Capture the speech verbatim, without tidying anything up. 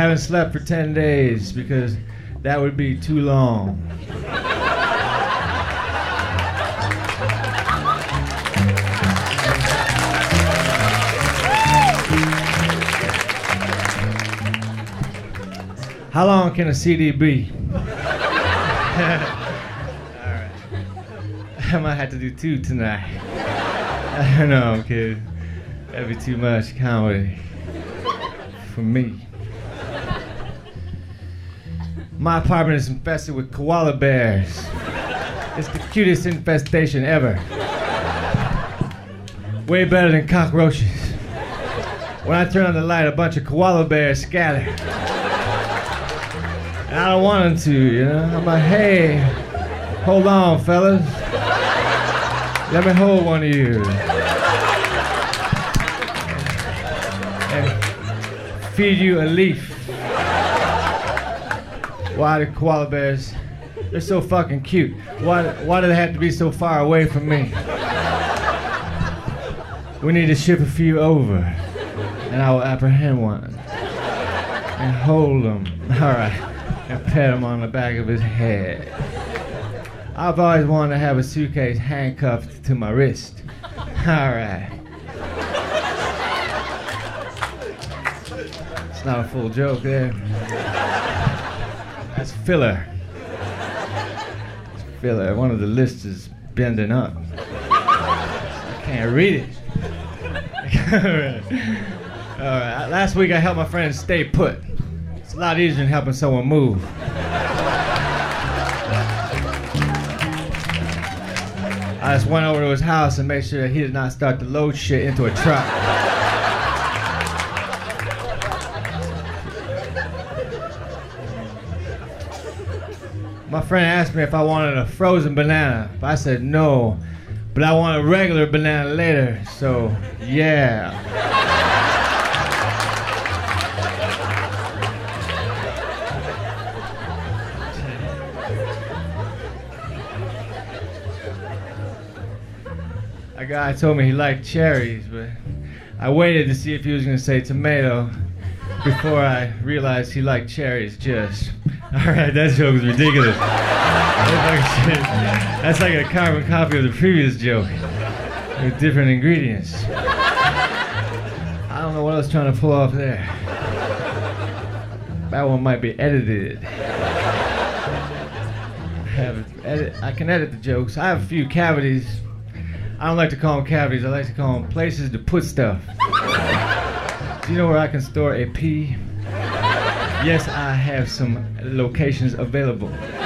haven't slept for ten days because that would be too long. How long can a C D be? Alright. I might have to do two tonight. I know, I'm kidding. That'd be too much comedy for me. My apartment is infested with koala bears. It's the cutest infestation ever. Way better than cockroaches. When I turn on the light, a bunch of koala bears scatter. And I don't want them to, you know? I'm like, hey, hold on, fellas. Let me hold one of you. And feed you a leaf. Why the koala bears? They're so fucking cute. Why, why do they have to be so far away from me? We need to ship a few over, and I will apprehend one and hold them. All right. And pet him on the back of his head. I've always wanted to have a suitcase handcuffed to my wrist. All right. It's not a full joke there. That's filler. It's filler. One of the lists is bending up. I can't read it. All right. Last week I helped my friend stay put. It's a lot easier than helping someone move. I just went over to his house and made sure that he did not start to load shit into a truck. My friend asked me if I wanted a frozen banana. I said no, but I want a regular banana later, so yeah. A guy told me he liked cherries, but I waited to see if he was going to say tomato before I realized he liked cherries just. Alright, that joke was ridiculous. That's like a carbon copy of the previous joke with different ingredients. I don't know what I was trying to pull off there. That one might be edited. I, have edit, I can edit the jokes. I have a few cavities. I don't like to call them cavities, I like to call them places to put stuff. Do you know where I can store a pee? Yes, I have some locations available.